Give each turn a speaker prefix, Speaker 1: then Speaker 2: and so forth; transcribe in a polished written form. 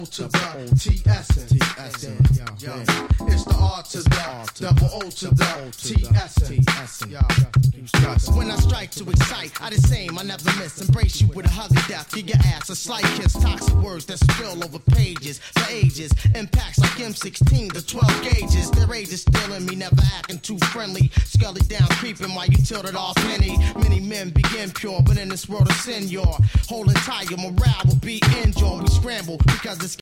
Speaker 1: to the T-S-N. Yo. It's the R to the double O to the T-S-N. When I strike to excite, I the same, I never miss. Embrace you with a hug of death, give your ass a slight kiss. Toxic words that spill over pages for ages. Impacts like M16 to 12 gauges. Their age is still in me, never acting too friendly. Scully down creeping while you tilted off penny. Many men begin pure, but in this world of sin, you're holding tight, your morale will be injured. We scramble because it's